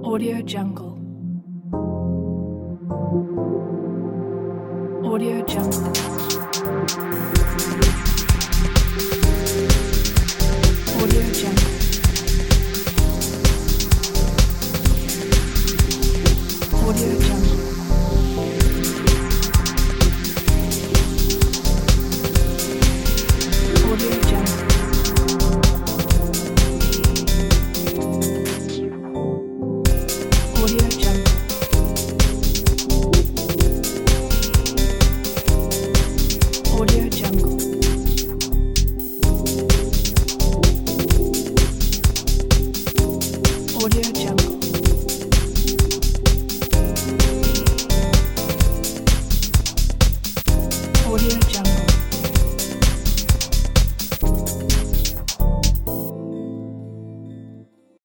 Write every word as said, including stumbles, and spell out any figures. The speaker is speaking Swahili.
Audio Jungle. Audio Jungle. Audio Jungle. Audio Jungle. Audio Jungle. Audio Jungle. Audio Jungle. Audio Jungle.